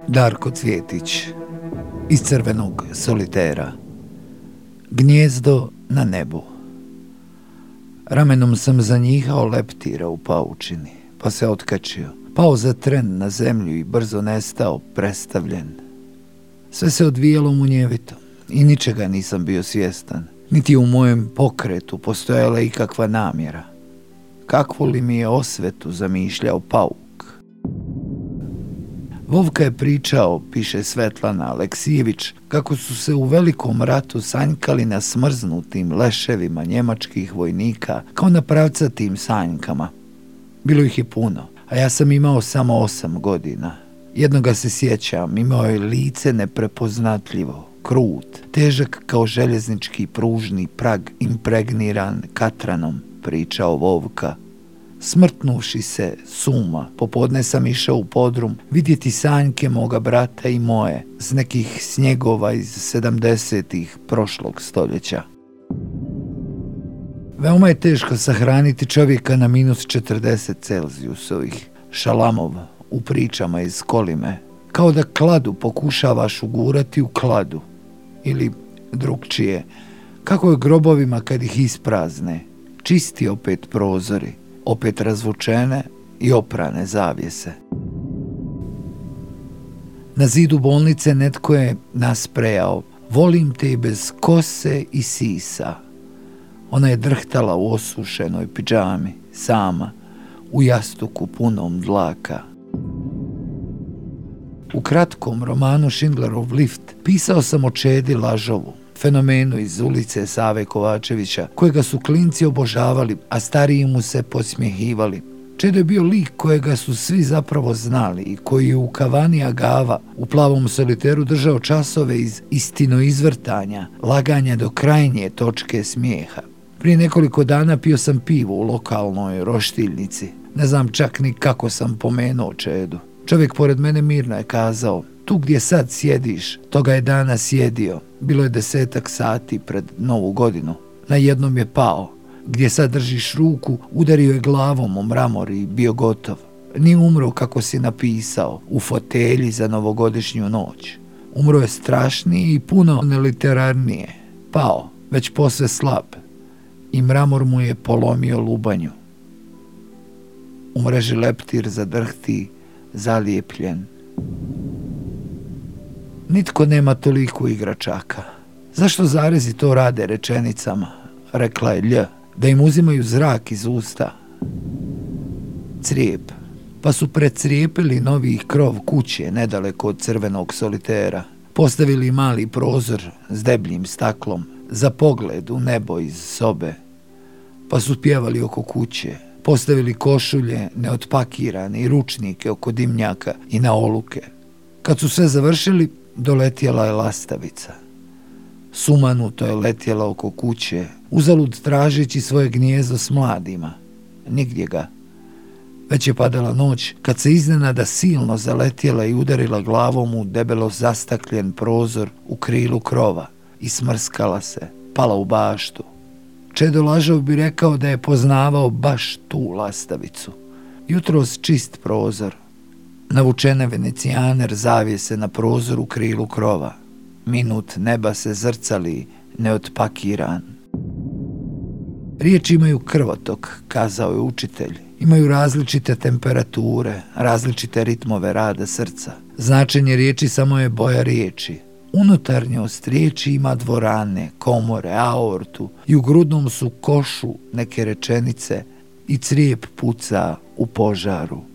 Darko Cvjetić iz Crvenog solitera. Gnijezdo na nebu. Ramenom sam zanjihao leptira u paučini, pa se otkačio, pao za tren na zemlju i brzo nestao, prestavljen. Sve se odvijalo munjevito i ničega nisam bio svjestan, niti u mojem pokretu postojala ikakva namjera. Kakvu li mi je osvetu zamišljao pauk? Vovka je pričao, piše Svetlana Aleksijević, kako su se u Velikom ratu sanjkali na smrznutim leševima njemačkih vojnika kao na pravcatim sanjkama. Bilo ih je puno, a ja sam imao samo 8 godina. Jednoga se sjećam, imao je lice neprepoznatljivo, krut, težak kao željeznički pružni prag impregniran katranom, pričao Vovka. Smrtnuši se suma, popodne sam išao u podrum vidjeti sanjke moga brata i moje s nekih snjegova iz 70-ih prošlog stoljeća. Veoma je teško sahraniti čovjeka na -40 Celzijusovih. Šalamov u pričama iz Kolime, kao da kladu pokušavaš ugurati u kladu. Ili drugčije, kako je grobovima kad ih isprazne, čisti opet prozori, opet razvučene i oprane zavjese. Na zidu bolnice netko je nasprejao: volim te i bez kose i sisa. Ona je drhtala u osušenoj pidžami, sama, u jastuku punom dlaka. U kratkom romanu Schindlerov lift pisao sam o Čedi Lažovu, fenomenu iz ulice Save Kovačevića, kojega su klinci obožavali, a stariji mu se podsmjehivali. Čedo je bio lik kojega su svi zapravo znali i koji je u kavani Agava u Plavom soliteru držao časove iz istinoizvrtanja, laganja do krajnje točke smijeha. Prije nekoliko dana pio sam pivo u lokalnoj roštiljnici. Ne znam čak ni kako sam pomenuo Čedu. Čovjek pored mene mirno je kazao: tu gdje sad sjediš, toga je dana sjedio. Bilo je 10 sati pred Novu godinu. Na jednom je pao. Gdje sad držiš ruku, udario je glavom o mramor i bio gotov. Nije umro kako si napisao, u fotelji za novogodišnju noć. Umro je strašnije i puno neliterarnije. Pao, već posve slab. I mramor mu je polomio lubanju. U mreži leptir zadrhti, zalijepljen. Nitko nema toliko igračaka. Zašto zarezi to rade rečenicama? Rekla je Lj, da im uzimaju zrak iz usta. Crijep. Pa su precrijepili novi krov kuće nedaleko od Crvenog solitera. Postavili mali prozor s debljim staklom za pogled u nebo iz sobe. Pa su pjevali oko kuće. Postavili košulje neotpakirane i ručnike oko dimnjaka i na oluke. Kad su sve završili, doletjela je lastavica. Sumanuto je letjela oko kuće, uzalud tražeći svoje gnijezdo s mladima. Nigdje ga. Već je padala noć, kad se iznenada silno zaletjela i udarila glavom u debelo zastakljen prozor u krilu krova i smrskala se, pala u baštu. Čedo Lažov bi rekao da je poznavao baš tu lastavicu. Jutros čist prozor, navučene venecijaner zavjese na prozoru u krilu krova. Minut neba se zrcali, neotpakiran. Riječi imaju krvotok, kazao je učitelj. Imaju različite temperature, različite ritmove rada srca. Značenje riječi samo je boja riječi. Unutarnjost riječi ima dvorane, komore, aortu i u grudnom su košu neke rečenice i crijep puca u požaru.